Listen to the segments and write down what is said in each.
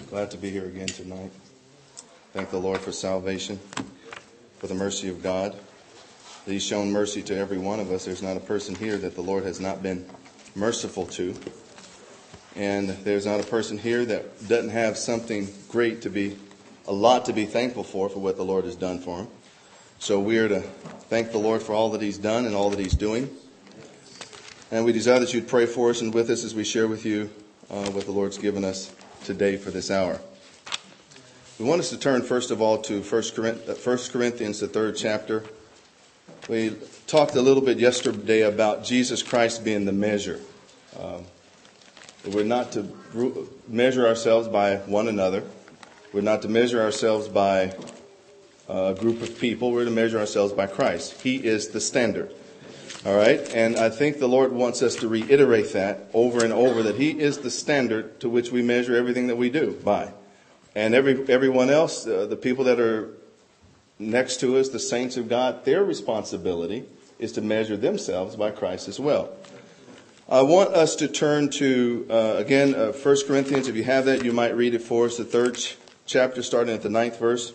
Glad to be here again tonight. Thank the Lord for salvation, for the mercy of God. That He's shown mercy to every one of us. There's not a person here that the Lord has not been merciful to. And there's not a person here that doesn't have something great a lot to be thankful for what the Lord has done for him. So we are to thank the Lord for all that He's done and all that He's doing. And we desire that you'd pray for us and with us as we share with you what the Lord's given us today for this hour. We want us to turn first of all to 1 Corinthians, the 3rd chapter. We talked a little bit yesterday about Jesus Christ being the measure. We're not to measure ourselves by one another. We're not to measure ourselves by a group of people. We're to measure ourselves by Christ. He is the standard. All right? And I think the Lord wants us to reiterate that over and over, that He is the standard to which we measure everything that we do by. And everyone else, the people that are next to us, the saints of God, their responsibility is to measure themselves by Christ as well. I want us to turn to, 1 Corinthians. If you have that, you might read it for us, the 3rd chapter, starting at the 9th verse.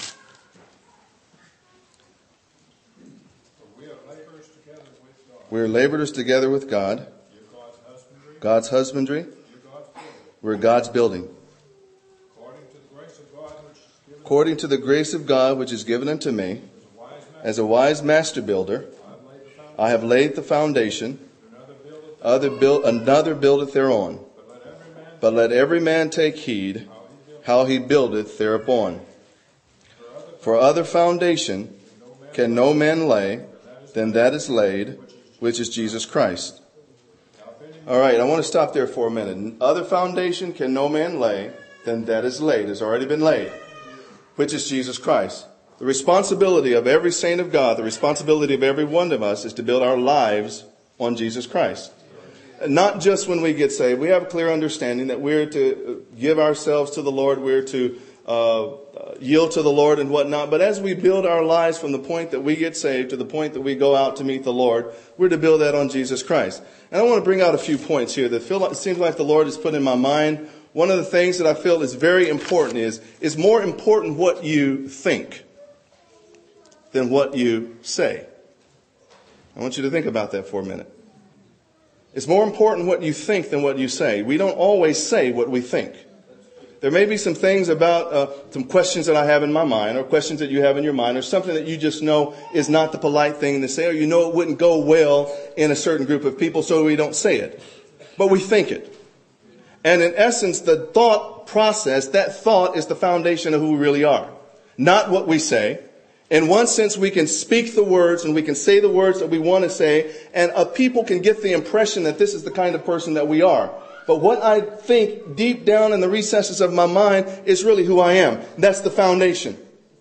We are laborers together with God. God's husbandry. We're God's building. According to the grace of God which is given unto me, as a wise master builder, I have laid the foundation. Another buildeth thereon. But let every man take heed how he buildeth thereupon. For other foundation can no man lay than that is laid, which is Jesus Christ. All right, I want to stop there for a minute. Other foundation can no man lay than that is laid, has already been laid, which is Jesus Christ. The responsibility of every saint of God, the responsibility of every one of us is to build our lives on Jesus Christ. Not just when we get saved. We have a clear understanding that we're to give ourselves to the Lord. We're to yield to the Lord and whatnot. But as we build our lives from the point that we get saved to the point that we go out to meet the Lord, we're to build that on Jesus Christ. And I want to bring out a few points here that it seems like the Lord has put in my mind. One of the things that I feel is very important is more important what you think than what you say. I want you to think about that for a minute. It's more important what you think than what you say. We don't always say what we think. There may be some things about some questions that I have in my mind, or questions that you have in your mind, or something that you just know is not the polite thing to say, or you know it wouldn't go well in a certain group of people, so we don't say it. But we think it. And in essence, the thought process, that thought is the foundation of who we really are. Not what we say. In one sense, we can speak the words and we can say the words that we want to say, and people can get the impression that this is the kind of person that we are. But what I think deep down in the recesses of my mind is really who I am. That's the foundation.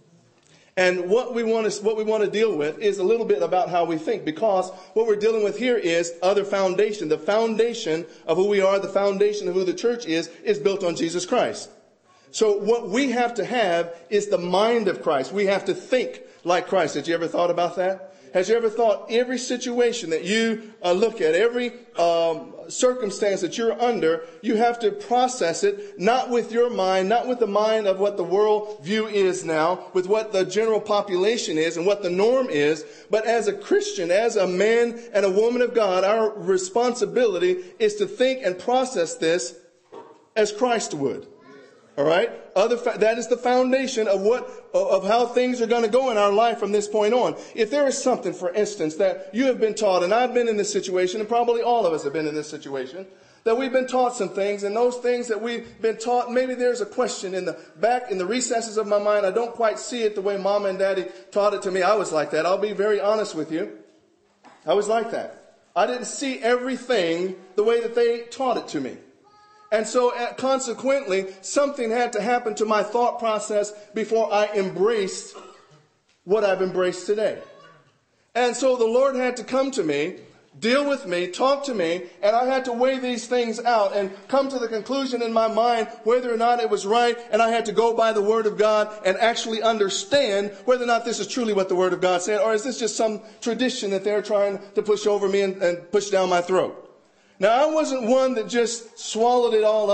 And what we want to deal with is a little bit about how we think, because what we're dealing with here is other foundation. The foundation of who we are, the foundation of who the church is built on Jesus Christ. So what we have to have is the mind of Christ. We have to think like Christ. Have you ever thought about that? Has you ever thought every situation that you look at, every circumstance that you're under, you have to process it not with your mind, not with the mind of what the world view is now, with what the general population is and what the norm is, but as a Christian, as a man and a woman of God, our responsibility is to think and process this as Christ would. All right? That is the foundation of how things are going to go in our life from this point on. If there is something, for instance, that you have been taught, and I've been in this situation, and probably all of us have been in this situation, that we've been taught some things, and those things that we've been taught, maybe there's a question in the recesses of my mind. I don't quite see it the way Mom and Daddy taught it to me. I was like that. I'll be very honest with you. I was like that. I didn't see everything the way that they taught it to me. And so consequently, something had to happen to my thought process before I embraced what I've embraced today. And so the Lord had to come to me, deal with me, talk to me, and I had to weigh these things out and come to the conclusion in my mind whether or not it was right, and I had to go by the Word of God and actually understand whether or not this is truly what the Word of God said, or is this just some tradition that they're trying to push over me and push down my throat. Now, I wasn't one that just swallowed it all up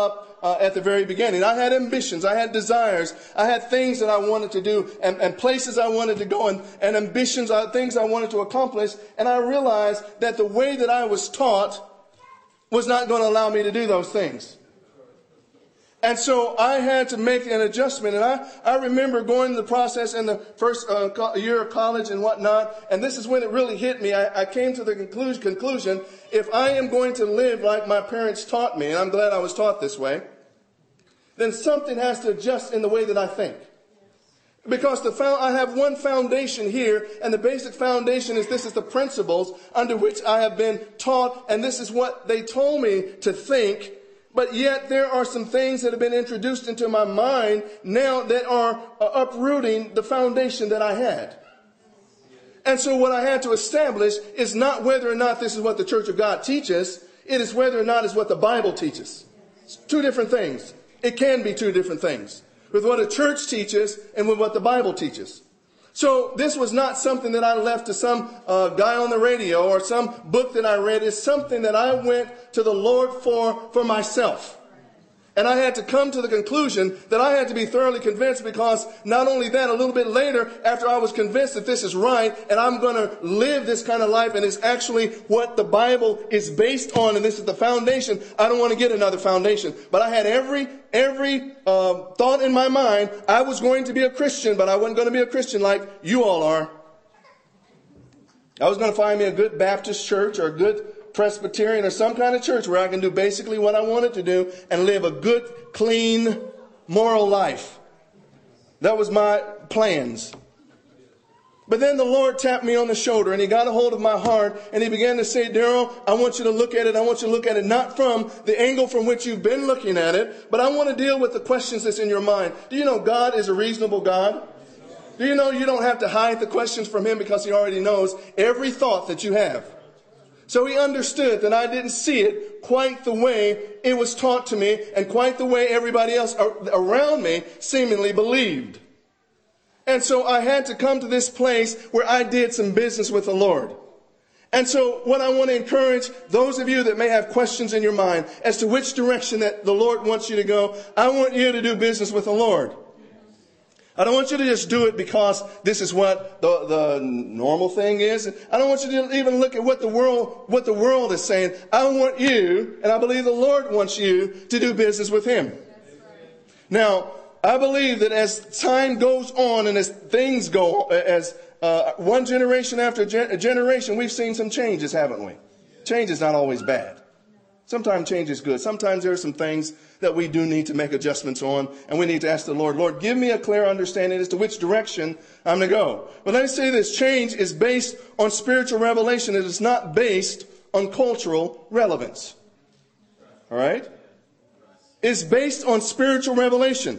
at the very beginning. I had ambitions. I had desires. I had things that I wanted to do and places I wanted to go and ambitions, things I wanted to accomplish. And I realized that the way that I was taught was not going to allow me to do those things. And so I had to make an adjustment. And I remember going through the process in the first year of college and whatnot. And this is when it really hit me. I came to the conclusion, if I am going to live like my parents taught me, and I'm glad I was taught this way, then something has to adjust in the way that I think. Because I have one foundation here, and the basic foundation is this is the principles under which I have been taught, and this is what they told me to think. But yet there are some things that have been introduced into my mind now that are uprooting the foundation that I had. And so what I had to establish is not whether or not this is what the Church of God teaches. It is whether or not it's what the Bible teaches. It's two different things. It can be two different things. With what a church teaches and with what the Bible teaches. So this was not something that I left to some guy on the radio or some book that I read. It's something that I went to the Lord for myself. And I had to come to the conclusion that I had to be thoroughly convinced, because not only that, a little bit later, after I was convinced that this is right and I'm going to live this kind of life and it's actually what the Bible is based on and this is the foundation, I don't want to get another foundation. But I had every thought in my mind, I was going to be a Christian, but I wasn't going to be a Christian like you all are. I was going to find me a good Baptist church or a good Presbyterian or some kind of church where I can do basically what I wanted to do and live a good, clean, moral life. That was my plans. But then the Lord tapped me on the shoulder and he got a hold of my heart and he began to say, Daryl, I want you to look at it. I want you to look at it not from the angle from which you've been looking at it, but I want to deal with the questions that's in your mind. Do you know God is a reasonable God? Do you know you don't have to hide the questions from him because he already knows every thought that you have? So he understood that I didn't see it quite the way it was taught to me and quite the way everybody else around me seemingly believed. And so I had to come to this place where I did some business with the Lord. And so what I want to encourage those of you that may have questions in your mind as to which direction that the Lord wants you to go, I want you to do business with the Lord. I don't want you to just do it because this is what the normal thing is. I don't want you to even look at what the world is saying. I want you, and I believe the Lord wants you to do business with him. Now, I believe that as time goes on and as things go, as one generation after generation, we've seen some changes, haven't we? Change is not always bad. Sometimes change is good. Sometimes there are some things that we do need to make adjustments on, and we need to ask the Lord, Lord, give me a clear understanding as to which direction I'm to go. But let me say this, change is based on spiritual revelation. It is not based on cultural relevance. All right? It's based on spiritual revelation.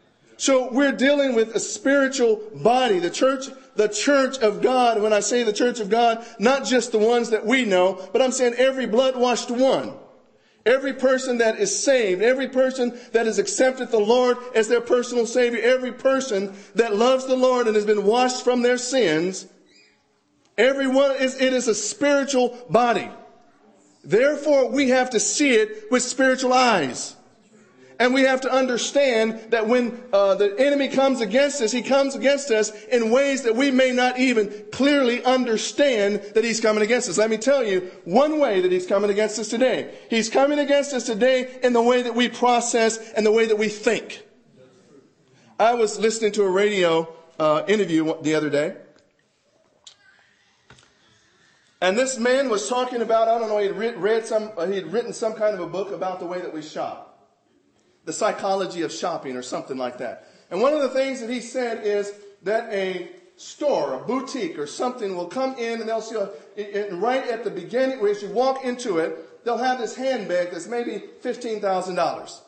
So we're dealing with a spiritual body, the church of God. When I say the church of God, not just the ones that we know, but I'm saying every blood-washed one. Every person that is saved, every person that has accepted the Lord as their personal Savior, every person that loves the Lord and has been washed from their sins, it is a spiritual body. Therefore, we have to see it with spiritual eyes. And we have to understand that when the enemy comes against us, he comes against us in ways that we may not even clearly understand that he's coming against us. Let me tell you one way that he's coming against us today. He's coming against us today in the way that we process and the way that we think. I was listening to a radio interview the other day. And this man was talking about, I don't know, he'd written some kind of a book about the way that we shop. The psychology of shopping or something like that. And one of the things that he said is that a store, a boutique or something will come in and they'll see, right at the beginning, as you walk into it, they'll have this handbag that's maybe $15,000.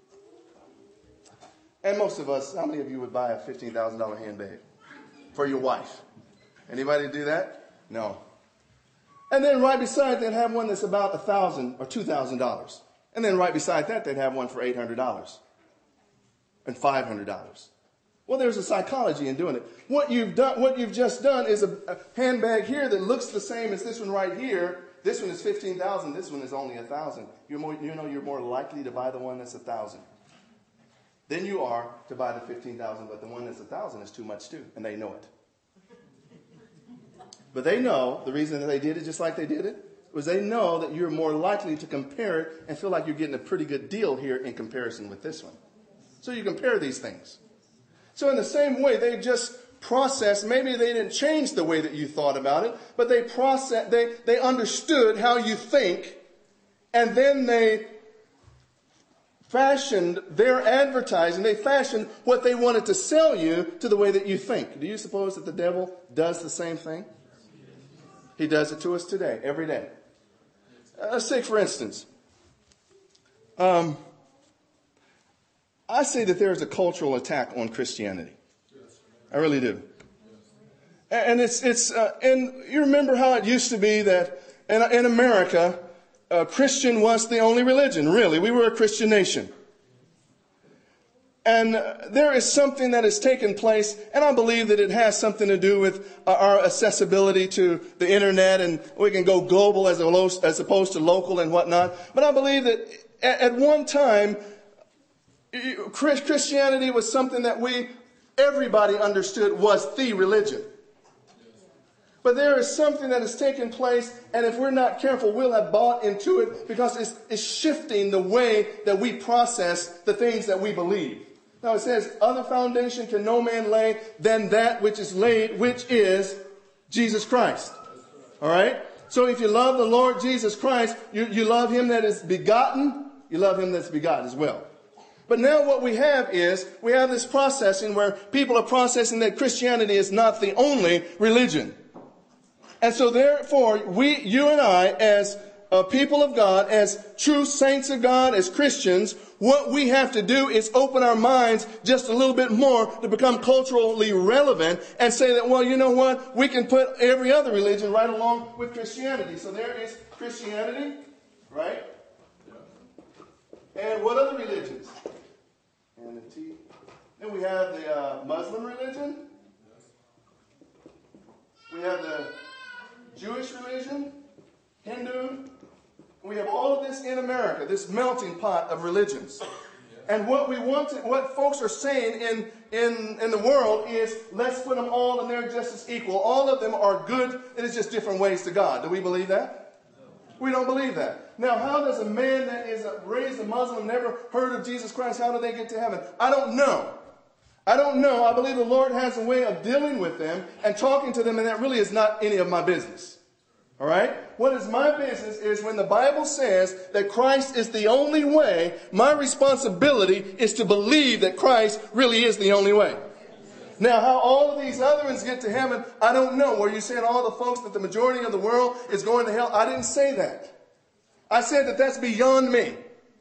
And most of us, how many of you would buy a $15,000 handbag for your wife? Anybody do that? No. And then right beside they'd have one that's about $1,000 or $2,000. And then right beside that, they'd have one for $800 and $500. Well, there's a psychology in doing it. What you've just done is a handbag here that looks the same as this one right here, this one is 15,000, this one is only 1,000. You're more likely to buy the one that's 1,000 than you are to buy the 15,000, but the one that's 1,000 is too much too, and they know it. But they know the reason that they did it just like they did it was they know that you're more likely to compare it and feel like you're getting a pretty good deal here in comparison with this one. So you compare these things. So in the same way, they just processed, maybe they didn't change the way that you thought about it, but they understood how you think, and then they fashioned their advertising, they fashioned what they wanted to sell you to the way that you think. Do you suppose that the devil does the same thing? He does it to us today, every day. Let's take, for instance, I say that there is a cultural attack on Christianity. I really do. And and you remember how it used to be that in America, Christian was the only religion, really. We were a Christian nation. And there is something that has taken place, and I believe that it has something to do with our accessibility to the internet, and we can go global as opposed to local and whatnot. But I believe that at one time, Christianity was something that everybody understood was the religion. But there is something that has taken place, and if we're not careful, we'll have bought into it because it's shifting the way that we process the things that we believe. Now it says, other foundation can no man lay than that which is laid, which is Jesus Christ. All right? So if you love the Lord Jesus Christ, you love him that is begotten, you love him that's begotten as well. But now what we have is, we have this processing where people are processing that Christianity is not the only religion. And so therefore, you and I, as people of God, as true saints of God, as Christians, what we have to do is open our minds just a little bit more to become culturally relevant and say that, well, you know what? We can put every other religion right along with Christianity. So there is Christianity, right? And what other religions? And the T. Then we have the Muslim religion. We have the Jewish religion, Hindu. We have all of this in America, this melting pot of religions. And what folks are saying in the world is, let's put them all and they're just as equal. All of them are good. It is just different ways to God. Do we believe that? We don't believe that. Now, how does a man that is raised a Muslim, never heard of Jesus Christ, how do they get to heaven? I don't know. I believe the Lord has a way of dealing with them and talking to them, and that really is not any of my business. All right? What is my business is when the Bible says that Christ is the only way, my responsibility is to believe that Christ really is the only way. Now, how all of these other ones get to heaven, I don't know. Were you saying all the folks that the majority of the world is going to hell? I didn't say that. I said that that's beyond me.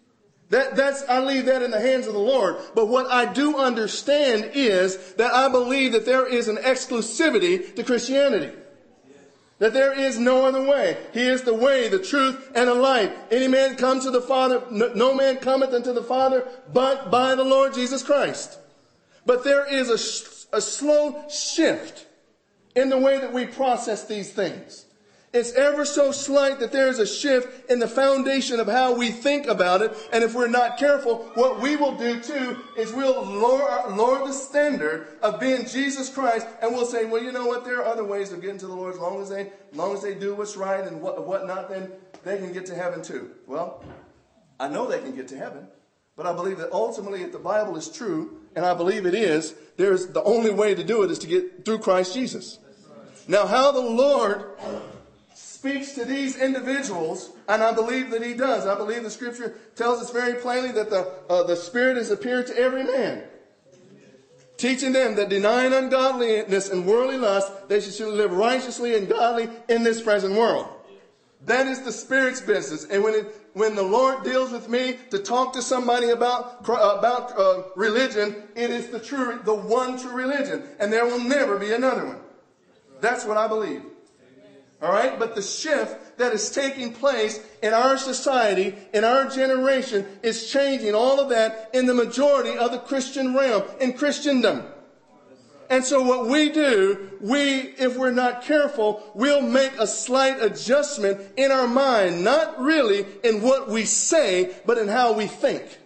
I leave that in the hands of the Lord. But what I do understand is that I believe that there is an exclusivity to Christianity. That there is no other way. He is the way, the truth, and the life. Any man come to the Father, no man cometh unto the Father, but by the Lord Jesus Christ. But there is a slow shift in the way that we process these things. It's ever so slight that there is a shift in the foundation of how we think about it. And if we're not careful, what we will do too is we'll lower the standard of being Jesus Christ. And we'll say, well, you know what? There are other ways of getting to the Lord. As long as they do what's right and whatnot, then they can get to heaven too. Well, I know they can get to heaven. But I believe that ultimately, if the Bible is true, and I believe it is, the only way to do it is to get through Christ Jesus. Now, how the Lord speaks to these individuals, and I believe that he does. I believe the scripture tells us very plainly that the Spirit has appeared to every man, teaching them that denying ungodliness and worldly lust, they should live righteously and godly in this present world. That is the Spirit's business. And when the Lord deals with me to talk to somebody about religion, it is the one true religion, and there will never be another one. That's what I believe. All right, but the shift that is taking place in our society, in our generation, is changing all of that in the majority of the Christian realm, in Christendom. And so what we do, if we're not careful, we'll make a slight adjustment in our mind, not really in what we say, but in how we think.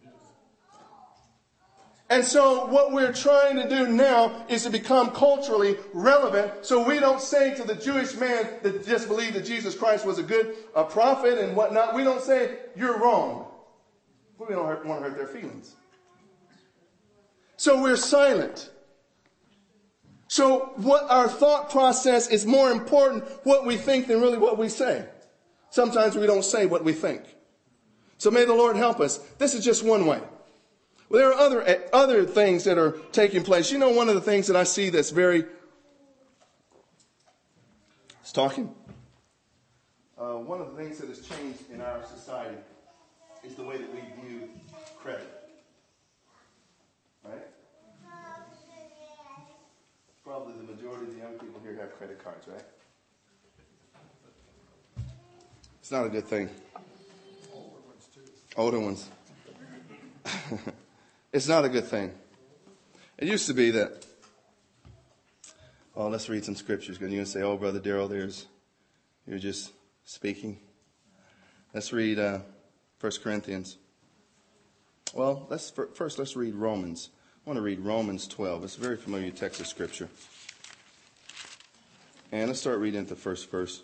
And so what we're trying to do now is to become culturally relevant, so we don't say to the Jewish man that just believed that Jesus Christ was a prophet and whatnot, we don't say, you're wrong. We don't want to hurt their feelings. So we're silent. So what our thought process is more important what we think than really what we say. Sometimes we don't say what we think. So may the Lord help us. This is just one way. Well, there are other things that are taking place. You know, one of the things that I see that's very... It's talking. One of the things that has changed in our society is the way that we view credit. Right? Probably the majority of the young people here have credit cards, right? It's not a good thing. Older ones. It's not a good thing. It used to be that, let's read some scriptures. Because you're going to say, Brother Darrell, you're just speaking. Let's read 1 Corinthians. Well, let's read Romans. I want to read Romans 12. It's a very familiar text of Scripture. And let's start reading at the first verse.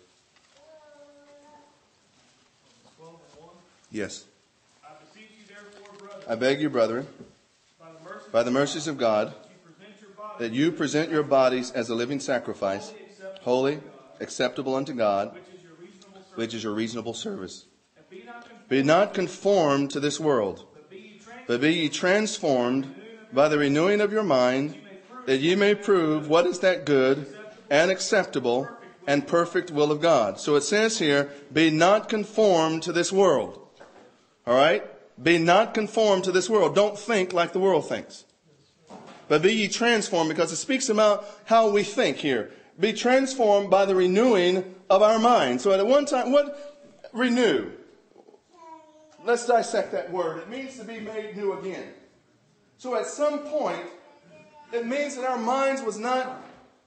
12:1. Yes. I beseech you therefore, brethren, I beg you, brethren, by the mercies of God, that you present your bodies as a living sacrifice, holy, acceptable unto God, which is your reasonable service. Be not conformed to this world, but be ye transformed by the renewing of your mind, that ye may prove what is that good and acceptable and perfect will of God. So it says here, be not conformed to this world. All right? Be not conformed to this world. Don't think like the world thinks. But be ye transformed, because it speaks about how we think here. Be transformed by the renewing of our mind. So at one time, what renew? Let's dissect that word. It means to be made new again. So at some point, it means that our minds was not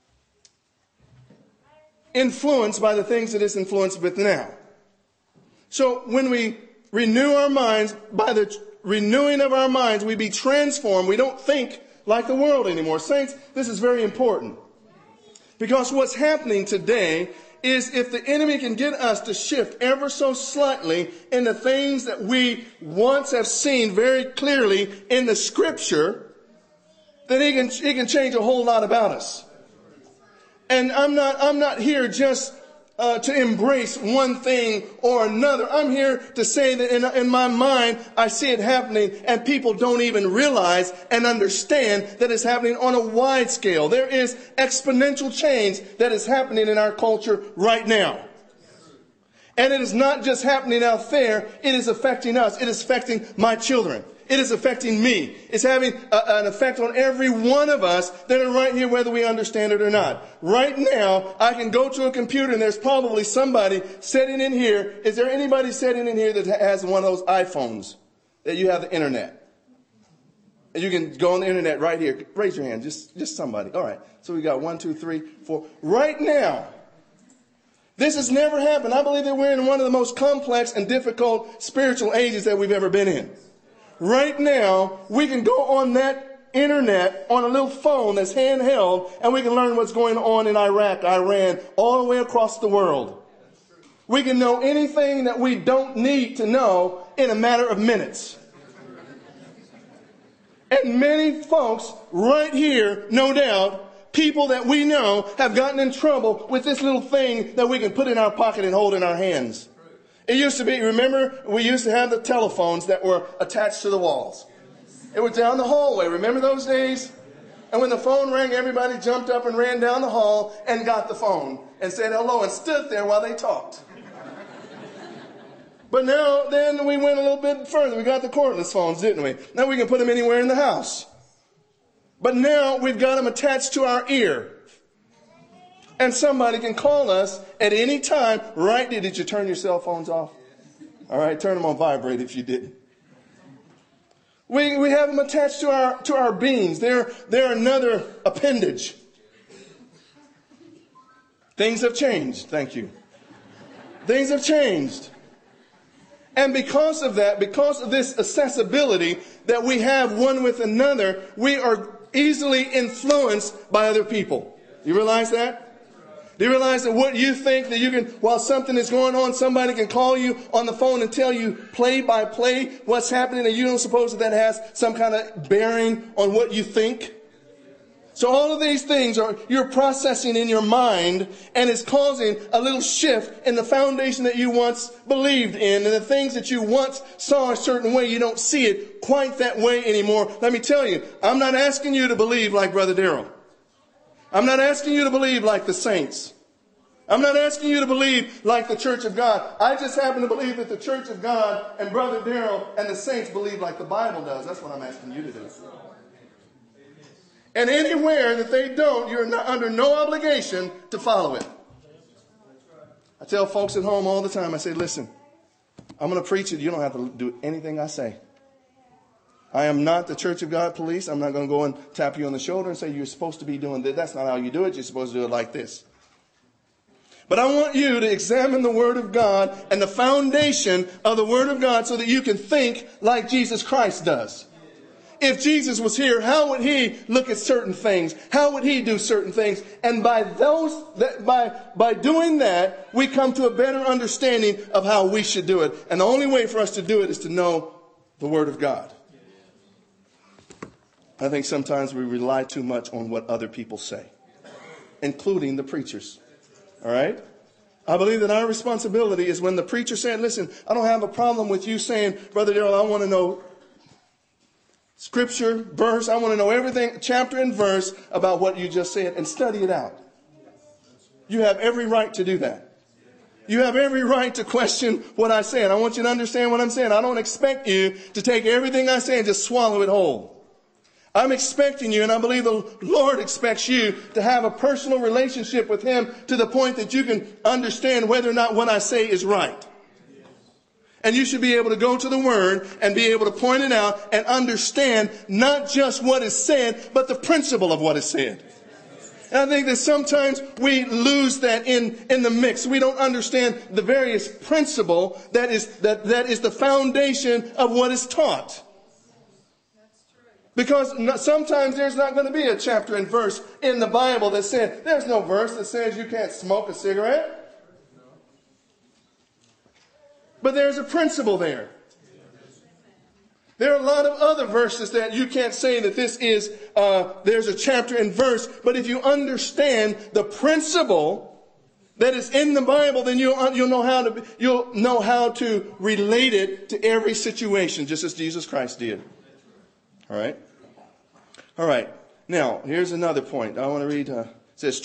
influenced by the things that it's influenced with now. So when we renew our minds, by the renewing of our minds, we be transformed. We don't think like the world anymore. Saints, this is very important. Because what's happening today is if the enemy can get us to shift ever so slightly in the things that we once have seen very clearly in the Scripture, then he can change a whole lot about us. And I'm not here just to embrace one thing or another. I'm here to say that in my mind, I see it happening, and people don't even realize and understand that it's happening on a wide scale. There is exponential change that is happening in our culture right now. And it is not just happening out there. It is affecting us. It is affecting my children. It is affecting me. It's having an effect on every one of us that are right here, whether we understand it or not. Right now, I can go to a computer and there's probably somebody sitting in here. Is there anybody sitting in here that has one of those iPhones that you have the internet? And you can go on the internet right here. Raise your hand. Just somebody. All right. So we got 1, 2, 3, 4. Right now. This has never happened. I believe that we're in one of the most complex and difficult spiritual ages that we've ever been in. Right now, we can go on that internet on a little phone that's handheld, and we can learn what's going on in Iraq, Iran, all the way across the world. We can know anything that we don't need to know in a matter of minutes. And many folks right here, no doubt, people that we know have gotten in trouble with this little thing that we can put in our pocket and hold in our hands. It used to be, remember, we used to have the telephones that were attached to the walls. It was down the hallway. Remember those days? And when the phone rang, everybody jumped up and ran down the hall and got the phone and said hello and stood there while they talked. But now, then we went a little bit further. We got the cordless phones, didn't we? Now we can put them anywhere in the house. But now we've got them attached to our ear. And somebody can call us at any time. Right? Did you turn your cell phones off? All right, turn them on vibrate if you didn't. We have them attached to our beings. They're another appendage. Things have changed. Thank you. Things have changed. And because of that, because of this accessibility that we have one with another, we are easily influenced by other people. You realize that? Do you realize that what you think that you can, while something is going on, somebody can call you on the phone and tell you play by play what's happening, and you don't suppose that has some kind of bearing on what you think? So all of these things you're processing in your mind, and it's causing a little shift in the foundation that you once believed in, and the things that you once saw a certain way, you don't see it quite that way anymore. Let me tell you, I'm not asking you to believe like Brother Darrell. I'm not asking you to believe like the saints. I'm not asking you to believe like the Church of God. I just happen to believe that the Church of God and Brother Darrell and the saints believe like the Bible does. That's what I'm asking you to do. And anywhere that they don't, you're not under no obligation to follow it. I tell folks at home all the time, I say, listen, I'm going to preach it. You don't have to do anything I say. I am not the Church of God police. I'm not going to go and tap you on the shoulder and say you're supposed to be doing this. That's not how you do it. You're supposed to do it like this. But I want you to examine the Word of God and the foundation of the Word of God so that you can think like Jesus Christ does. If Jesus was here, how would he look at certain things? How would he do certain things? And by doing that, we come to a better understanding of how we should do it. And the only way for us to do it is to know the Word of God. I think sometimes we rely too much on what other people say, including the preachers. All right? I believe that our responsibility is when the preacher said, listen, I don't have a problem with you saying, Brother Darrell, I want to know scripture, verse. I want to know everything, chapter and verse about what you just said, and study it out. You have every right to do that. You have every right to question what I say. And I want you to understand what I'm saying. I don't expect you to take everything I say and just swallow it whole. I'm expecting you, and I believe the Lord expects you to have a personal relationship with Him to the point that you can understand whether or not what I say is right. And you should be able to go to the Word and be able to point it out and understand not just what is said, but the principle of what is said. And I think that sometimes we lose that in the mix. We don't understand the various principle that is the foundation of what is taught. Because sometimes there's not going to be a chapter and verse in the Bible that says, there's no verse that says you can't smoke a cigarette. But there's a principle there. There are a lot of other verses that you can't say that this is, there's a chapter and verse. But if you understand the principle that is in the Bible, then you'll know how to relate it to every situation, just as Jesus Christ did. All right. All right. Now, here's another point. I want to read, it says,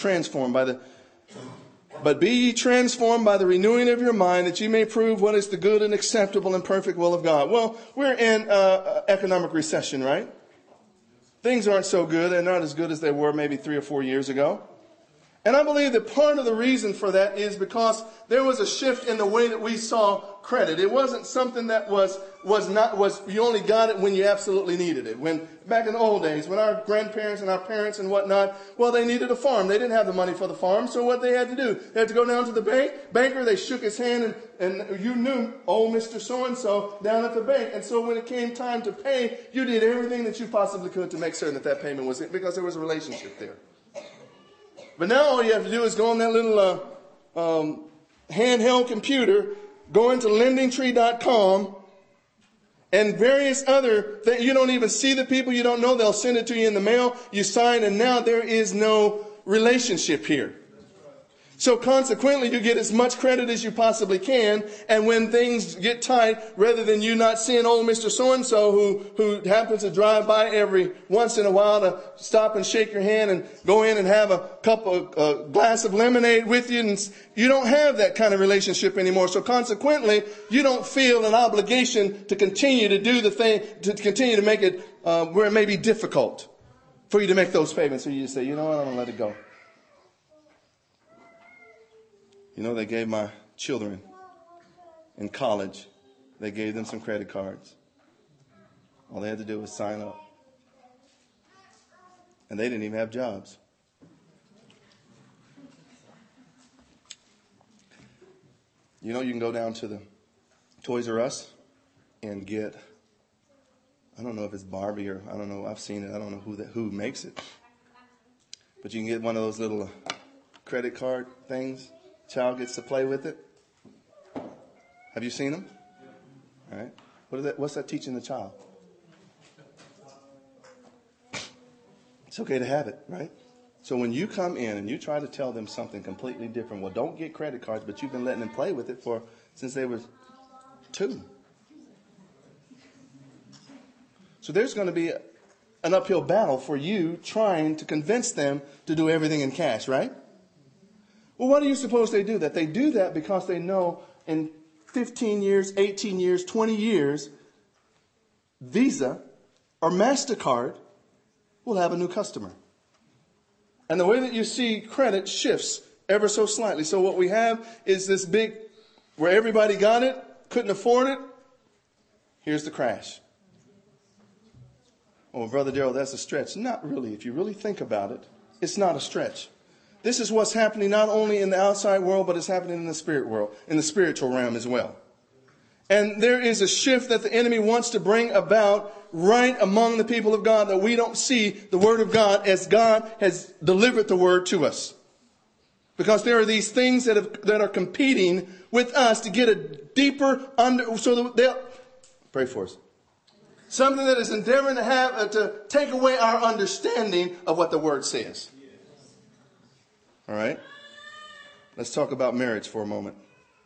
but be ye transformed by the renewing of your mind, that ye may prove what is the good and acceptable and perfect will of God. Well, we're in economic recession, right? Things aren't so good. They're not as good as they were maybe 3 or 4 years ago. And I believe that part of the reason for that is because there was a shift in the way that we saw credit. It wasn't something that was you only got it when you absolutely needed it. When back in the old days, when our grandparents and our parents and whatnot, well, they needed a farm. They didn't have the money for the farm, so what they had to do, they had to go down to the banker. They shook his hand, and you knew, oh, Mr. So-and-so down at the bank. And so when it came time to pay, you did everything that you possibly could to make certain that payment was in, because there was a relationship there. But now all you have to do is go on that little handheld computer, go into lendingtree.com, and various other things. You don't even see the people. You don't know. They'll send it to you in the mail. You sign, and now there is no relationship here. So consequently, you get as much credit as you possibly can. And when things get tight, rather than you not seeing old Mr. So-and-so who happens to drive by every once in a while to stop and shake your hand and go in and have a glass of lemonade with you, and you don't have that kind of relationship anymore. So consequently, you don't feel an obligation to continue to do the thing, to continue to make it where it may be difficult for you to make those payments. So you just say, you know what, I'm going to let it go. You know, they gave my children in college, they gave them some credit cards. All they had to do was sign up. And they didn't even have jobs. You know, you can go down to the Toys R Us and get, I don't know if it's Barbie or, I don't know, I've seen it. I don't know who makes it. But you can get one of those little credit card things. Child gets to play with it. Have you seen them? All right. What's that teaching the child? It's okay to have it, right? So when you come in and you try to tell them something completely different, well, don't get credit cards, but you've been letting them play with it since they were 2. So there's going to be an uphill battle for you trying to convince them to do everything in cash, right? Well, what do you suppose they do? That they do that because they know in 15 years, 18 years, 20 years, Visa or MasterCard will have a new customer. And the way that you see credit shifts ever so slightly. So what we have is this big, where everybody got it, couldn't afford it. Here's the crash. Oh, Brother Darrell, that's a stretch. Not really. If you really think about it, it's not a stretch. This is what's happening not only in the outside world, but it's happening in the spirit world, in the spiritual realm as well. And there is a shift that the enemy wants to bring about right among the people of God, that we don't see the word of God as God has delivered the word to us. Because there are these things that are competing with us to get a deeper so that they'll pray for us. Something that is endeavoring to take away our understanding of what the word says. All right? Let's talk about marriage for a moment.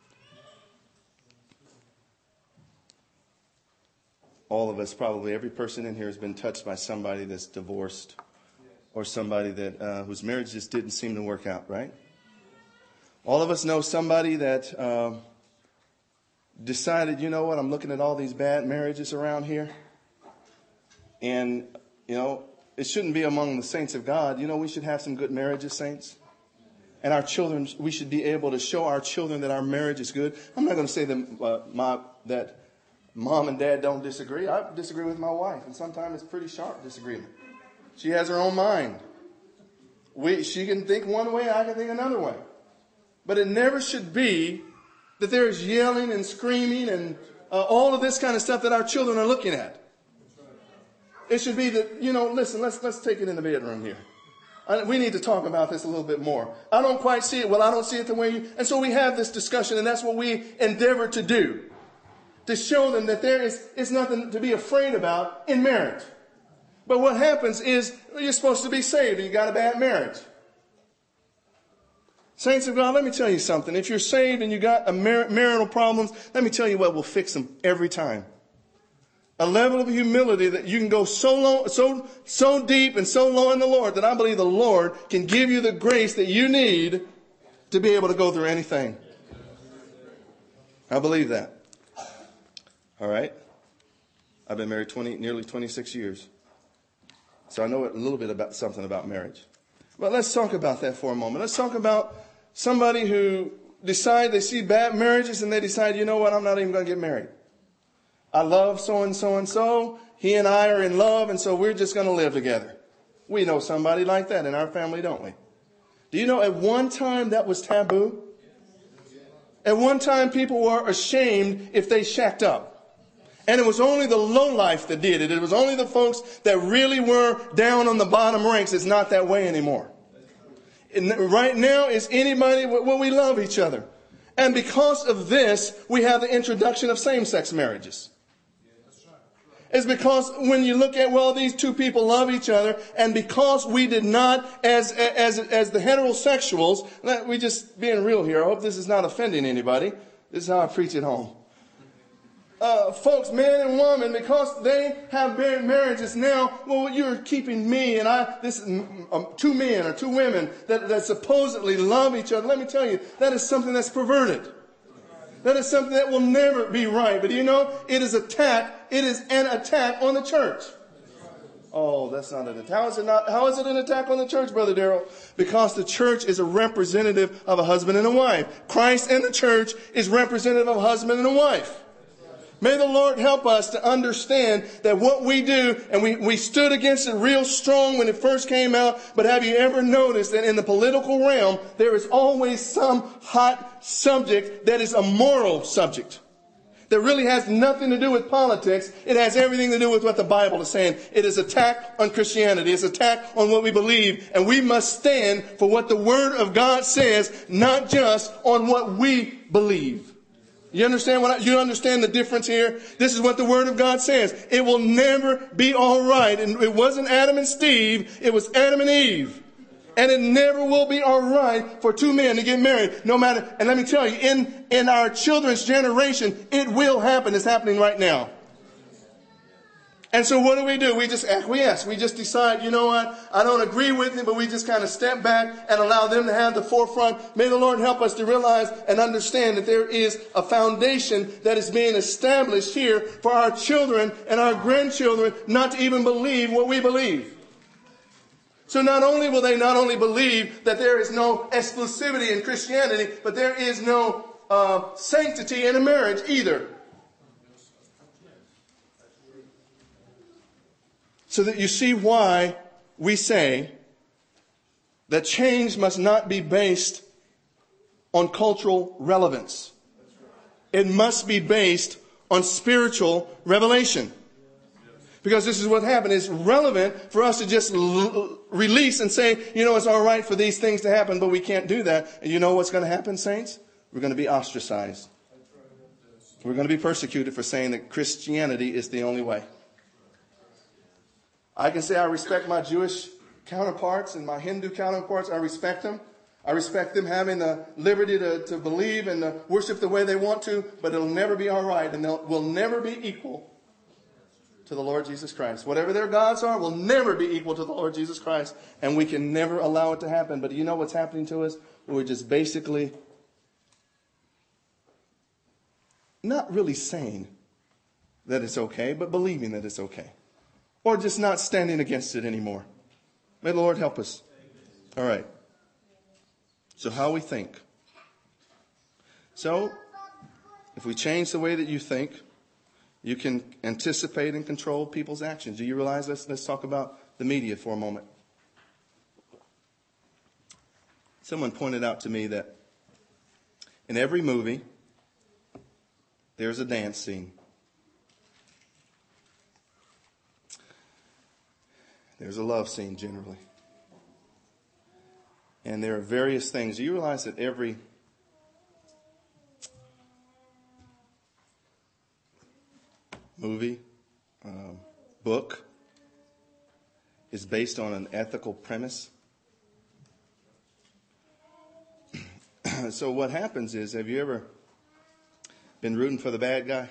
All of us, probably every person in here has been touched by somebody that's divorced or somebody that whose marriage just didn't seem to work out, right? All of us know somebody that decided, you know what, I'm looking at all these bad marriages around here. And, you know, it shouldn't be among the saints of God. You know, we should have some good marriages, saints. And our children, we should be able to show our children that our marriage is good. I'm not going to say that mom and dad don't disagree. I disagree with my wife, and sometimes it's pretty sharp disagreement. She has her own mind. She can think one way, I can think another way. But it never should be that there is yelling and screaming and all of this kind of stuff that our children are looking at. It should be that, you know, listen, let's take it in the bedroom here. We need to talk about this a little bit more. I don't quite see it. Well, I don't see it the way you... And so we have this discussion, and that's what we endeavor to do. To show them that there is nothing to be afraid about in marriage. But what happens is you're supposed to be saved and you got a bad marriage. Saints of God, let me tell you something. If you're saved and you got marital problems, let me tell you what will fix them every time. A level of humility that you can go so low, so deep and so low in the Lord that I believe the Lord can give you the grace that you need to be able to go through anything. I believe that. All right. I've been married nearly 26 years. So I know a little bit about something about marriage. But let's talk about that for a moment. Let's talk about somebody who they see bad marriages and they decide, you know what, I'm not even going to get married. I love so-and-so and so. He and I are in love, and so we're just going to live together. We know somebody like that in our family, don't we? Do you know at one time that was taboo? At one time people were ashamed if they shacked up. And it was only the lowlife that did it. It was only the folks that really were down on the bottom ranks. It's not that way anymore. And right now, is anybody, well, we love each other. And because of this, we have the introduction of same-sex marriages. It's because when you look at, well, these two people love each other, and because we did not, as the heterosexuals, we just being real here, I hope this is not offending anybody. This is how I preach at home. Folks, man and woman, because they have marriages now, well, you're keeping me and this is two men or two women that supposedly love each other. Let me tell you, that is something that's perverted. That is something that will never be right. But you know, it is an attack on the church. Oh, that's not an attack. How is it an attack on the church, Brother Darrell? Because the church is a representative of a husband and a wife. Christ and the church is representative of a husband and a wife. May the Lord help us to understand that what we do, and we stood against it real strong when it first came out, but have you ever noticed that in the political realm, there is always some hot subject that is a moral subject that really has nothing to do with politics. It has everything to do with what the Bible is saying. It is attack on Christianity. It's attack on what we believe, and we must stand for what the Word of God says, not just on what we believe. You understand you understand the difference here? This is what the Word of God says. It will never be all right. And it wasn't Adam and Steve. It was Adam and Eve. And it never will be all right for two men to get married. No matter, and let me tell you, in our children's generation, it will happen. It's happening right now. And so what do? We just acquiesce. We just decide, you know what? I don't agree with it, but we just kind of step back and allow them to have the forefront. May the Lord help us to realize and understand that there is a foundation that is being established here for our children and our grandchildren not to even believe what we believe. So not only will they not only believe that there is no exclusivity in Christianity, but there is no sanctity in a marriage either. So that you see why we say that change must not be based on cultural relevance. It must be based on spiritual revelation. Because this is what happened. It's relevant for us to just release and say, you know, it's all right for these things to happen, but we can't do that. And you know what's going to happen, saints? We're going to be ostracized. We're going to be persecuted for saying that Christianity is the only way. I can say I respect my Jewish counterparts and my Hindu counterparts. I respect them. I respect them having the liberty to believe and to worship the way they want to, but it'll never be all right, and will never be equal to the Lord Jesus Christ. Whatever their gods are will never be equal to the Lord Jesus Christ, and we can never allow it to happen. But you know what's happening to us? We're just basically not really saying that it's okay, but believing that it's okay. Or just not standing against it anymore. May the Lord help us. All right. So how we think. So, if we change the way that you think, you can anticipate and control people's actions. Do you realize? Let's talk about the media for a moment. Someone pointed out to me that in every movie, there's a dance scene. There's a love scene generally. And there are various things. Do you realize that every movie, book is based on an ethical premise? So what happens is, have you ever been rooting for the bad guy?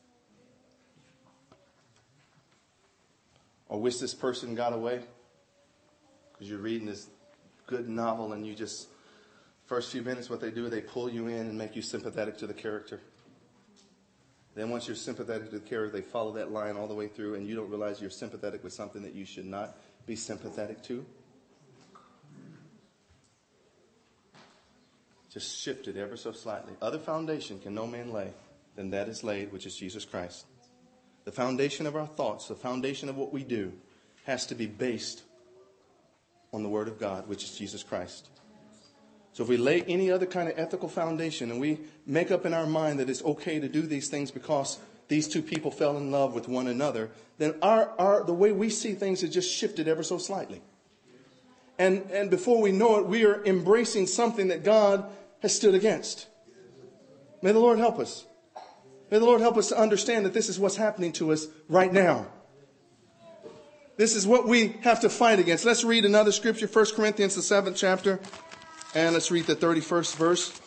Or wish this person got away? Because you're reading this good novel and you just, first few minutes what they do, they pull you in and make you sympathetic to the character. Then once you're sympathetic to the character, they follow that line all the way through and you don't realize you're sympathetic with something that you should not be sympathetic to. Just shifted ever so slightly. Other foundation can no man lay than that is laid, which is Jesus Christ. The foundation of our thoughts, the foundation of what we do, has to be based on the Word of God, which is Jesus Christ. So if we lay any other kind of ethical foundation and we make up in our mind that it's okay to do these things because these two people fell in love with one another, then the way we see things has just shifted ever so slightly. And before we know it, we are embracing something that God has stood against. May the Lord help us. May the Lord help us to understand that this is what's happening to us right now. This is what we have to fight against. Let's read another scripture, 1 Corinthians, the 7th chapter. And let's read the 31st verse.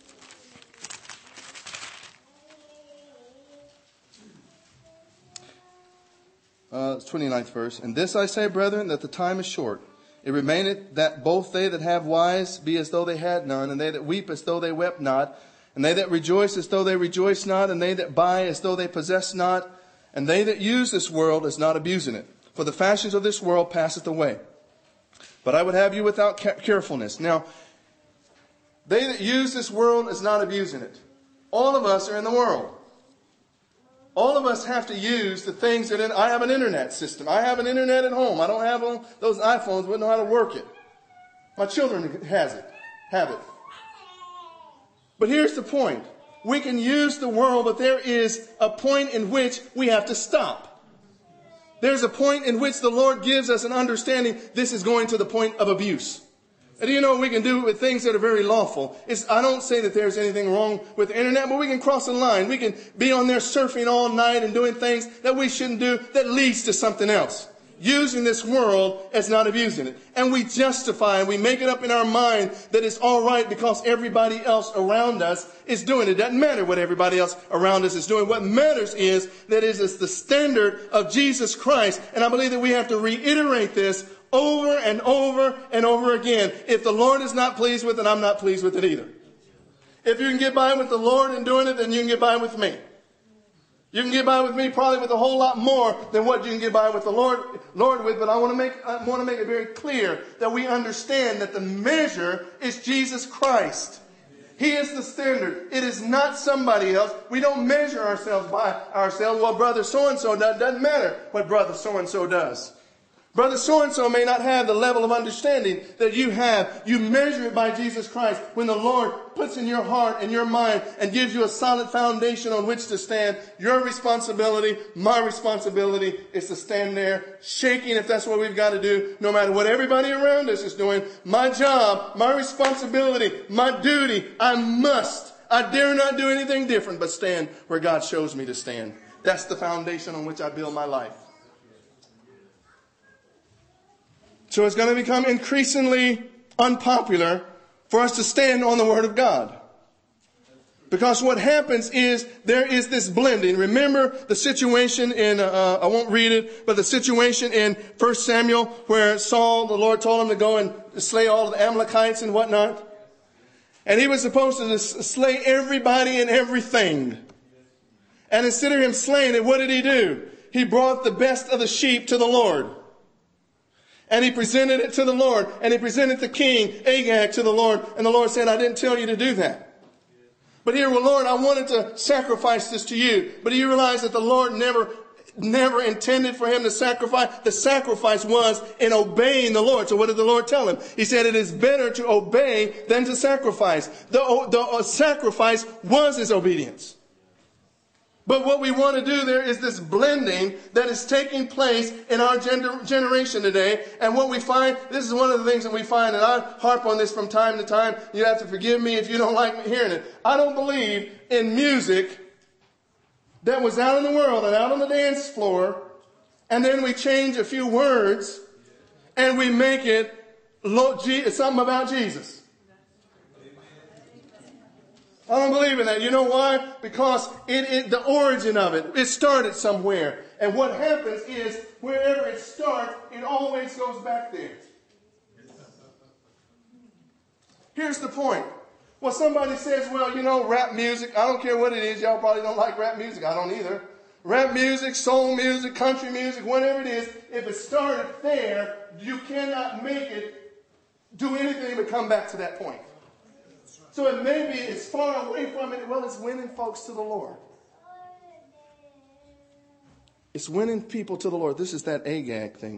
The 29th verse. And this I say, brethren, that the time is short. It remaineth that both they that have wives be as though they had none, and they that weep as though they wept not, and they that rejoice as though they rejoice not, and they that buy as though they possess not, and they that use this world as not abusing it. For the fashions of this world passeth away. But I would have you without carefulness. Now, they that use this world as not abusing it. All of us are in the world. All of us have to use the things that I have an internet system. I have an internet at home. I don't have those iPhones, wouldn't know how to work it. My children have it. But here's the point. We can use the world, but there is a point in which we have to stop. There's a point in which the Lord gives us an understanding this is going to the point of abuse. And you know, we can do it with things that are very lawful. I don't say that there's anything wrong with the internet, but we can cross a line. We can be on there surfing all night and doing things that we shouldn't do that leads to something else. Using this world as not abusing it. And we justify and we make it up in our mind that it's all right because everybody else around us is doing it. It doesn't matter what everybody else around us is doing. What matters is that it is the standard of Jesus Christ. And I believe that we have to reiterate this over and over and over again. If the Lord is not pleased with it, I'm not pleased with it either. If you can get by with the Lord in doing it, then you can get by with me. You can get by with me probably with a whole lot more than what you can get by with the Lord with. But I want to make it very clear that we understand that the measure is Jesus Christ. He is the standard. It is not somebody else. We don't measure ourselves by ourselves. Well, brother so-and-so does. Doesn't matter what brother so-and-so does. Brother so-and-so may not have the level of understanding that you have. You measure it by Jesus Christ. When the Lord puts in your heart and your mind and gives you a solid foundation on which to stand, your responsibility, my responsibility is to stand there shaking if that's what we've got to do, no matter what everybody around us is doing. My job, my responsibility, my duty, I dare not do anything different but stand where God shows me to stand. That's the foundation on which I build my life. So it's going to become increasingly unpopular for us to stand on the Word of God. Because what happens is there is this blending. Remember the situation in, I won't read it, but the situation in 1 Samuel where Saul, the Lord told him to go and slay all the Amalekites and whatnot. And he was supposed to slay everybody and everything. And instead of him slaying it, what did he do? He brought the best of the sheep to the Lord. And he presented it to the Lord. And he presented the king, Agag, to the Lord. And the Lord said, I didn't tell you to do that. But here, well, Lord, I wanted to sacrifice this to you. But do you realize that the Lord never intended for him to sacrifice? The sacrifice was in obeying the Lord. So what did the Lord tell him? He said, it is better to obey than to sacrifice. The sacrifice was his obedience. But what we want to do there is this blending that is taking place in our generation today. And what we find, this is one of the things that we find, and I harp on this from time to time. You have to forgive me if you don't like me hearing it. I don't believe in music that was out in the world and out on the dance floor, and then we change a few words and we make it something about Jesus. I don't believe in that. You know why? Because the origin of it started somewhere. And what happens is, wherever it starts, it always goes back there. Here's the point. Well, somebody says, well, you know, rap music, I don't care what it is. Y'all probably don't like rap music. I don't either. Rap music, soul music, country music, whatever it is, if it started there, you cannot make it do anything but come back to that point. So it may be it's far away from it. Well, it's winning folks to the Lord. It's winning people to the Lord. This is that Agag thing.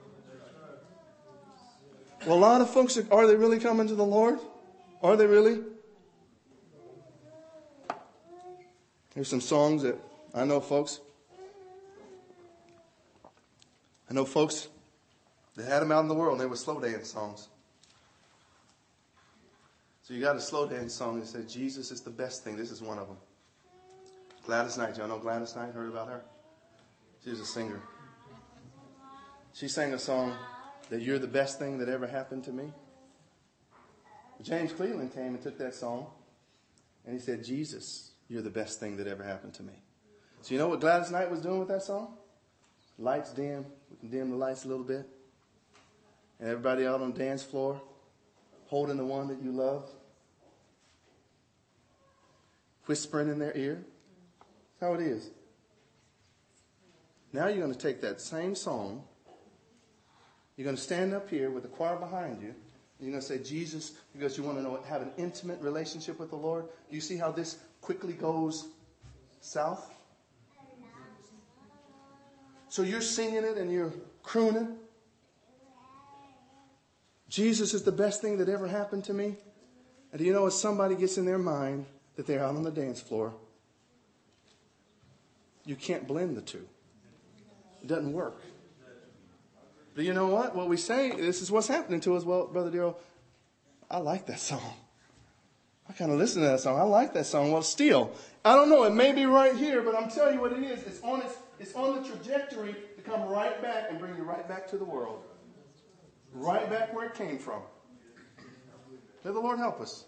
Well, a lot of folks, are they really coming to the Lord? Are they really? Here's some songs that I know folks that had them out in the world. They were slow dance songs. So you got a slow dance song that said, Jesus is the best thing. This is one of them. Gladys Knight. Y'all know Gladys Knight? Heard about her? She was a singer. She sang a song that you're the best thing that ever happened to me. James Cleveland came and took that song and he said, Jesus, you're the best thing that ever happened to me. So you know what Gladys Knight was doing with that song? Lights dim. We can dim the lights a little bit. And everybody out on the dance floor holding the one that you love, whispering in their ear. That's how it is. Now you're going to take that same song. You're going to stand up here with the choir behind you. You're going to say, Jesus, because you want to have an intimate relationship with the Lord. Do you see how this quickly goes south? So you're singing it and you're crooning. Jesus is the best thing that ever happened to me. And do you know if somebody gets in their mind that they're out on the dance floor, you can't blend the two. It doesn't work. But you know what? What we say, this is what's happening to us. Well, Brother Darrell, I like that song. I kind of listen to that song. I like that song. Well, still, I don't know. It may be right here, but I'm telling you what it is. It's on the trajectory to come right back and bring you right back to the world. Right back where it came from. May the Lord help us.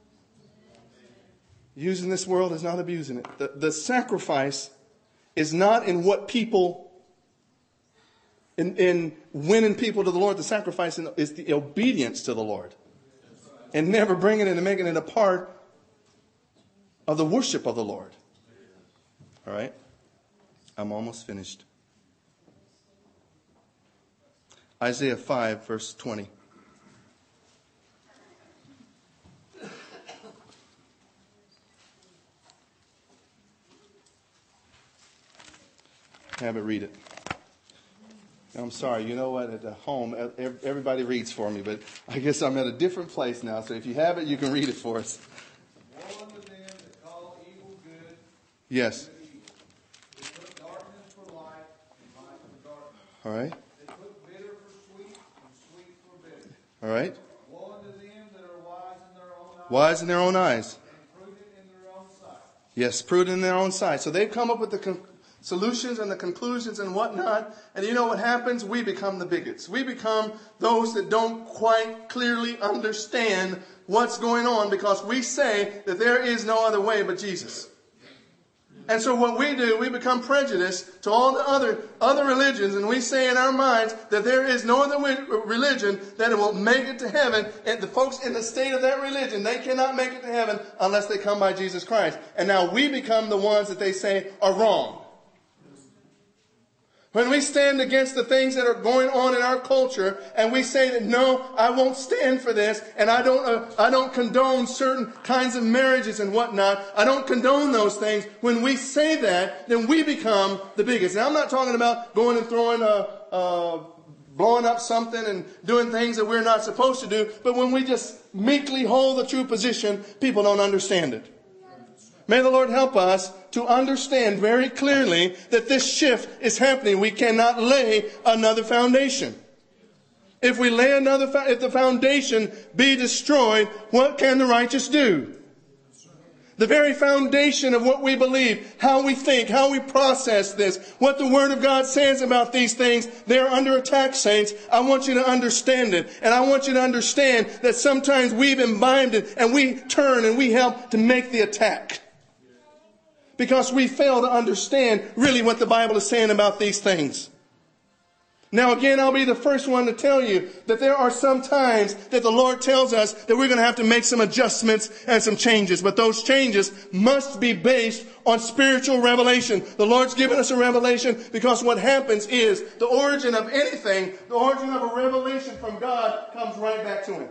Using this world is not abusing it. The sacrifice is not in what people, in winning people to the Lord. The sacrifice is the obedience to the Lord. And never bringing it and making it a part of the worship of the Lord. All right? I'm almost finished. Isaiah 5, verse 20. Have it read it. I'm sorry, you know what? At home, everybody reads for me, but I guess I'm at a different place now. So if you have it, you can read it for us. Woe unto them that call evil good. Yes. They put darkness for light and light for darkness. All right. They put bitter for sweet and sweet for bitter. All right. Woe unto them that are wise in their own eyes. Wise in their own eyes. And prudent in their own sight. Yes, prudent in their own sight. So they've come up with the solutions and the conclusions and whatnot. And you know what happens? We become the bigots. We become those that don't quite clearly understand what's going on because we say that there is no other way but Jesus. And so what we do, we become prejudiced to all the other religions, and we say in our minds that there is no other religion that will make it to heaven. And the folks in the state of that religion, they cannot make it to heaven unless they come by Jesus Christ. And now we become the ones that they say are wrong. When we stand against the things that are going on in our culture and we say that no, I won't stand for this, and I don't condone certain kinds of marriages and whatnot. I don't condone those things. When we say that, then we become the biggest. Now I'm not talking about going and throwing blowing up something and doing things that we're not supposed to do. But when we just meekly hold the true position, people don't understand it. May the Lord help us to understand very clearly that this shift is happening. We cannot lay another foundation. If we lay if the foundation be destroyed, what can the righteous do? The very foundation of what we believe, how we think, how we process this, what the Word of God says about these things, they're under attack, saints. I want you to understand it. And I want you to understand that sometimes we've imbibed it and we turn and we help to make the attack. Because we fail to understand really what the Bible is saying about these things. Now again, I'll be the first one to tell you that there are some times that the Lord tells us that we're going to have to make some adjustments and some changes. But those changes must be based on spiritual revelation. The Lord's given us a revelation because what happens is the origin of anything, the origin of a revelation from God comes right back to Him.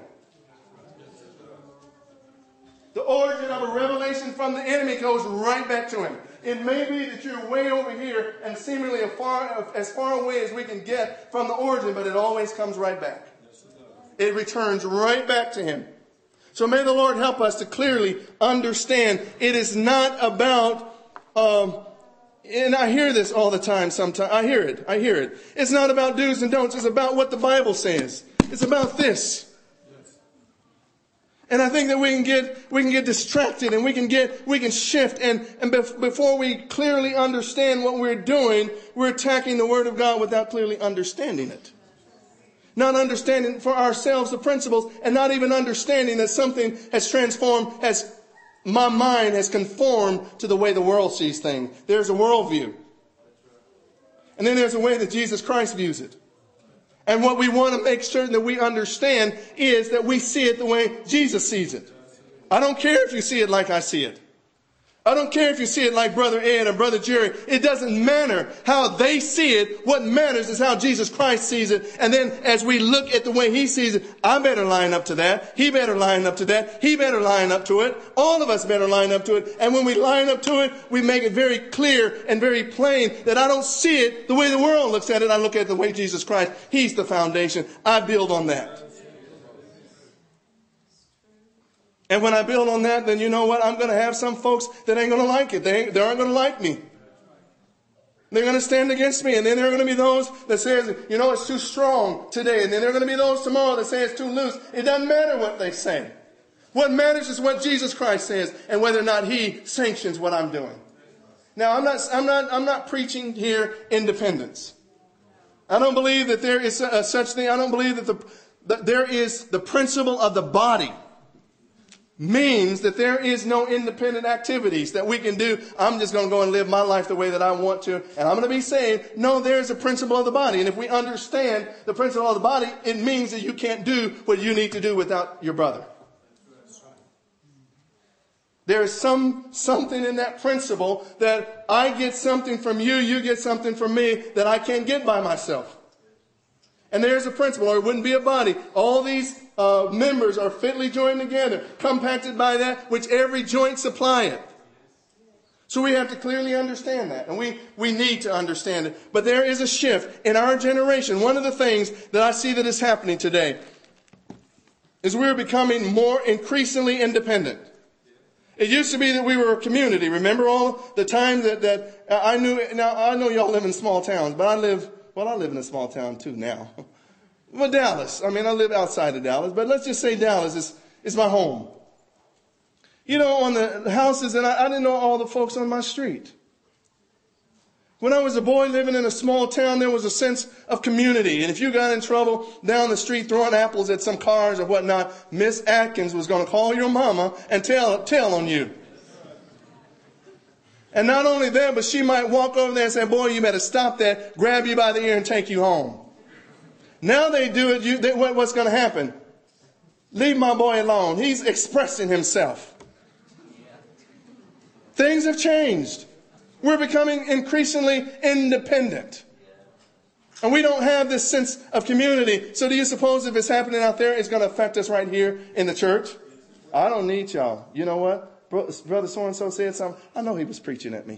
The origin of a revelation from the enemy goes right back to him. It may be that you're way over here and seemingly as far away as we can get from the origin, but it always comes right back. It returns right back to him. So may the Lord help us to clearly understand it is not about, and I hear this all the time sometimes. I hear it. It's not about do's and don'ts. It's about what the Bible says. It's about this. And I think that we can get distracted and we can shift and before we clearly understand what we're doing, we're attacking the Word of God without clearly understanding it. Not understanding for ourselves the principles and not even understanding that something has transformed, my mind has conformed to the way the world sees things. There's a worldview. And then there's a way that Jesus Christ views it. And what we want to make certain that we understand is that we see it the way Jesus sees it. I don't care if you see it like I see it. I don't care if you see it like Brother Ed or Brother Jerry. It doesn't matter how they see it. What matters is how Jesus Christ sees it. And then as we look at the way he sees it, I better line up to that. He better line up to that. He better line up to it. All of us better line up to it. And when we line up to it, we make it very clear and very plain that I don't see it the way the world looks at it. I look at it the way Jesus Christ. He's the foundation. I build on that. And when I build on that, then you know what? I'm going to have some folks that ain't going to like it. They aren't going to like me. They're going to stand against me. And then there are going to be those that says, you know, it's too strong today. And then there are going to be those tomorrow that say it's too loose. It doesn't matter what they say. What matters is what Jesus Christ says and whether or not he sanctions what I'm doing. Now, I'm not preaching here independence. I don't believe that there is such thing. I don't believe that there is the principle of the body. Means that there is no independent activities that we can do. I'm just going to go and live my life the way that I want to, and I'm going to be saved. No, there's a principle of the body. And if we understand the principle of the body, it means that you can't do what you need to do without your brother. There is something in that principle that I get something from you, you get something from me that I can't get by myself. And there's a principle, or it wouldn't be a body. All these members are fitly joined together, compacted by that which every joint supplieth. So we have to clearly understand that, and we need to understand it. But there is a shift in our generation. One of the things that I see that is happening today is we're becoming more increasingly independent. It used to be that we were a community. Remember all the time that I knew. Now I know y'all live in small towns, but I live in a small town too now. Well, Dallas. I mean, I live outside of Dallas, but let's just say Dallas is my home. You know, on the houses, and I didn't know all the folks on my street. When I was a boy living in a small town, there was a sense of community. And if you got in trouble down the street throwing apples at some cars or whatnot, Miss Atkins was going to call your mama and tell on you. And not only that, but she might walk over there and say, boy, you better stop that, grab you by the ear and take you home. Now they do it, what's going to happen? Leave my boy alone. He's expressing himself. Things have changed. We're becoming increasingly independent. And we don't have this sense of community. So do you suppose if it's happening out there, it's going to affect us right here in the church? I don't need y'all. You know what? Brother so-and-so said something. I know he was preaching at me.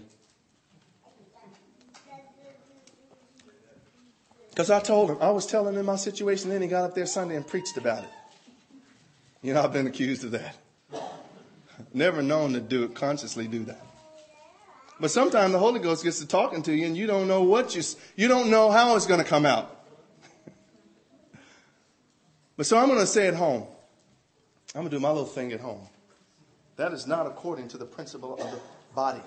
Because I told him, I was telling him my situation, then he got up there Sunday and preached about it. You know, I've been accused of that. Never known to consciously do that. But sometimes the Holy Ghost gets to talking to you and you don't know you don't know how it's going to come out. But so I'm going to say at home, I'm going to do my little thing at home. That is not according to the principle of the body.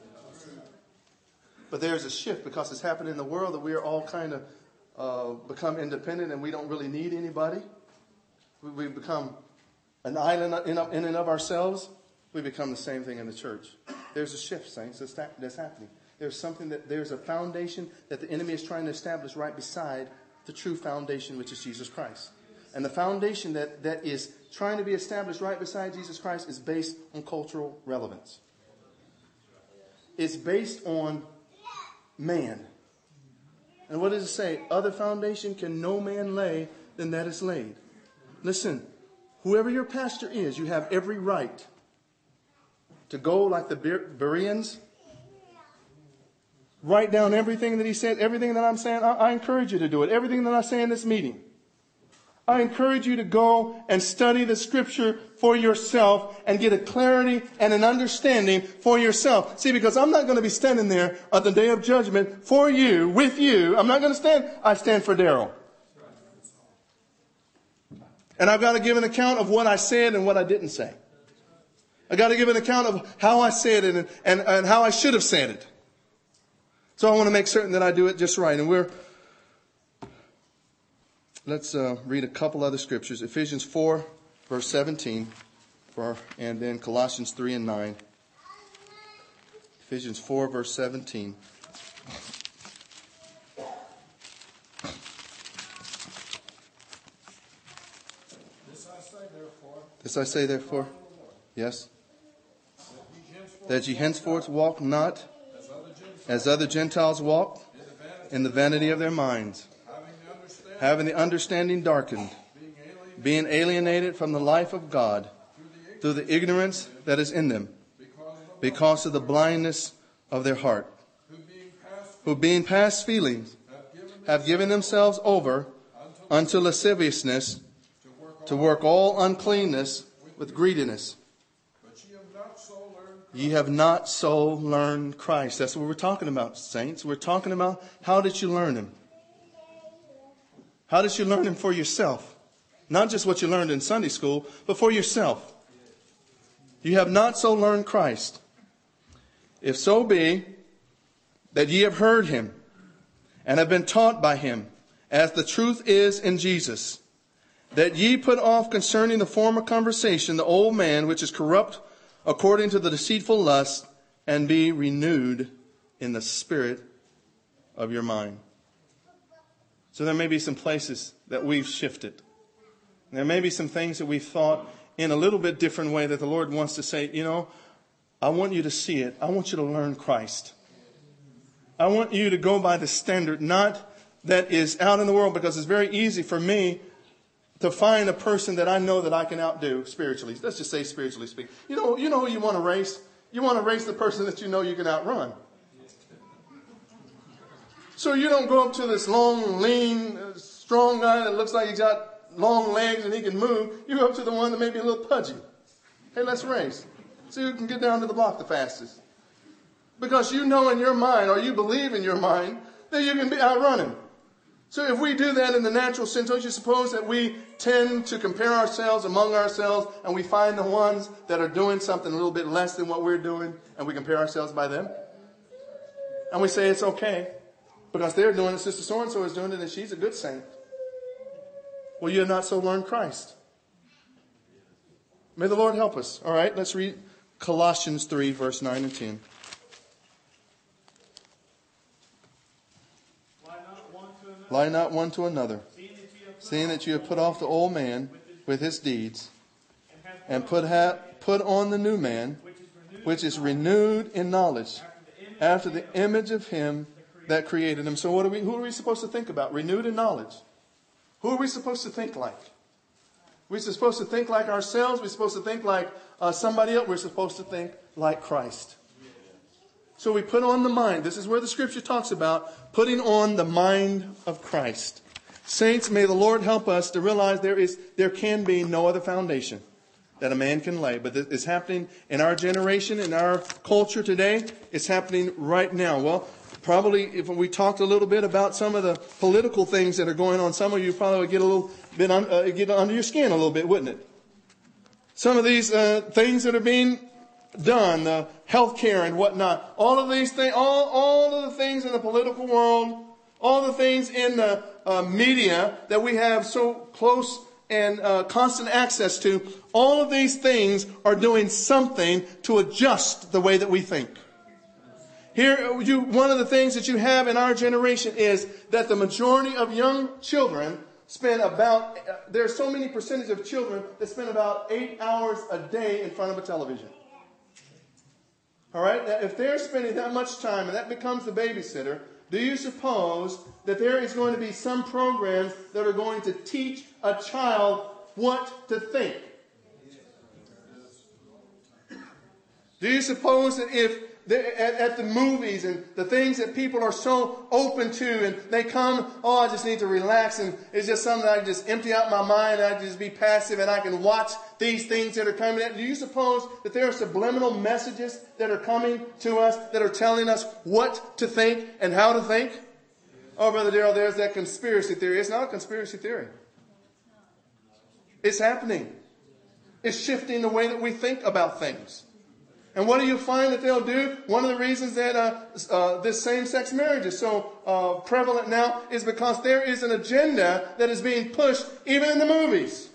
But there's a shift because it's happened in the world that we are all kind of become independent and we don't really need anybody. We become an island in and of ourselves. We become the same thing in the church. There's a shift, saints, that's happening. There's a foundation that the enemy is trying to establish right beside the true foundation, which is Jesus Christ. And the foundation that is trying to be established right beside Jesus Christ is based on cultural relevance. It's based on man. And what does it say? Other foundation can no man lay than that is laid. Listen, whoever your pastor is, you have every right to go like the Bereans. Write down everything that he said, everything that I'm saying. I encourage you to do it. Everything that I say in this meeting. I encourage you to go and study the scripture for yourself and get a clarity and an understanding for yourself. See, because I'm not going to be standing there at the day of judgment for you, with you. I'm not going to stand. I stand for Daryl. And I've got to give an account of what I said and what I didn't say. I got to give an account of how I said it and how I should have said it. So I want to make certain that I do it just right. And let's read a couple other scriptures. Ephesians 4, verse 17, and then Colossians 3 and 9. Ephesians 4, verse 17. This I say therefore. Yes. That ye that ye henceforth walk not as other Gentiles walk, in the vanity of their minds, having the understanding darkened, being alienated from the life of God through the ignorance that is in them, because of the blindness of their heart, who being past feelings have given themselves over unto lasciviousness, to work all uncleanness with greediness. Ye have not so learned Christ. That's what we're talking about, saints. We're talking about, how did you learn him? How did you learn him for yourself? Not just what you learned in Sunday school, but for yourself. You have not so learned Christ. If so be that ye have heard him and have been taught by him, as the truth is in Jesus, that ye put off concerning the former conversation the old man which is corrupt according to the deceitful lust, and be renewed in the spirit of your mind. So there may be some places that we've shifted. There may be some things that we've thought in a little bit different way that the Lord wants to say, I want you to see it. I want you to learn Christ. I want you to go by the standard, not that is out in the world, because it's very easy for me to find a person that I know that I can outdo spiritually. Let's just say spiritually speaking. You know who you want to race? You want to race the person that you know you can outrun. So you don't go up to this long, lean, strong guy that looks like he's got long legs and he can move. You go up to the one that may be a little pudgy. Hey, let's race. See who can get down to the block the fastest. Because you know in your mind, or you believe in your mind, that you can outrun him. So if we do that in the natural sense, don't you suppose that we tend to compare ourselves among ourselves, and we find the ones that are doing something a little bit less than what we're doing, and we compare ourselves by them? And we say it's okay, because they're doing it, Sister So-and-so is doing it, and she's a good saint. Well, you have not so learned Christ. May the Lord help us. All right, let's read Colossians 3, verse 9 and 10. Lie not one to another, seeing that you have put off the old man with his deeds, and put on the new man, which is renewed in knowledge, after the image of him that created him. So who are we supposed to think about? Renewed in knowledge. Who are we supposed to think like? We're supposed to think like ourselves. We're supposed to think like somebody else. We're supposed to think like Christ. So we put on the mind. This is where the scripture talks about putting on the mind of Christ. Saints, may the Lord help us to realize there can be no other foundation that a man can lay. But it's happening in our generation, in our culture today. It's happening right now. Well, probably if we talked a little bit about some of the political things that are going on, some of you probably would get a little bit get under your skin a little bit, wouldn't it? Some of these things that are being done, the health care and whatnot, all of these things, all of the things in the political world, all the things in the media that we have so close and constant access to, all of these things are doing something to adjust the way that we think. Here, one of the things that you have in our generation is that the majority of young children spend there are so many percentage of children that spend about 8 hours a day in front of a television. All right? Now, if they're spending that much time and that becomes the babysitter, do you suppose that there is going to be some programs that are going to teach a child what to think? Do you suppose that if at the movies and the things that people are so open to, and they come, I just need to relax, and it's just something that I can just empty out my mind, and I can just be passive, and I can watch these things that are coming in. Do you suppose that there are subliminal messages that are coming to us that are telling us what to think and how to think? Oh, Brother Darrell, there's that conspiracy theory. It's not a conspiracy theory. It's happening. It's shifting the way that we think about things. And what do you find that they'll do? One of the reasons that this same-sex marriage is so prevalent now is because there is an agenda that is being pushed even in the movies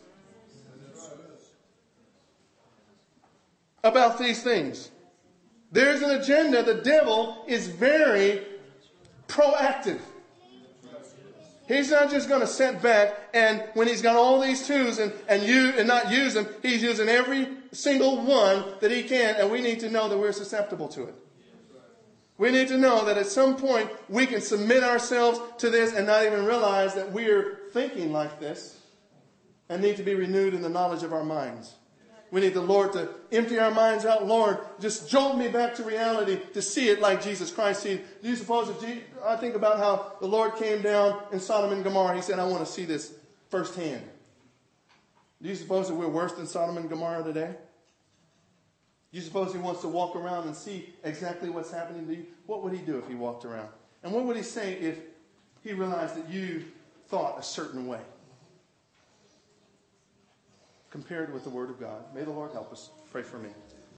about these things. There's an agenda. The devil is very proactive. He's not just going to sit back and when he's got all these tools and not use them, he's using every single one that he can, and we need to know that we're susceptible to it. We need to know that at some point we can submit ourselves to this and not even realize that we're thinking like this and need to be renewed in the knowledge of our minds. We need the Lord to empty our minds out. Lord, just jolt me back to reality to see it like Jesus Christ sees. Do you suppose I think about how the Lord came down in Sodom and Gomorrah. He said, I want to see this firsthand. Do you suppose that we're worse than Sodom and Gomorrah today? Do you suppose he wants to walk around and see exactly what's happening to you? What would he do if he walked around? And what would he say if he realized that you thought a certain way? Compared with the Word of God. May the Lord help us. Pray for me.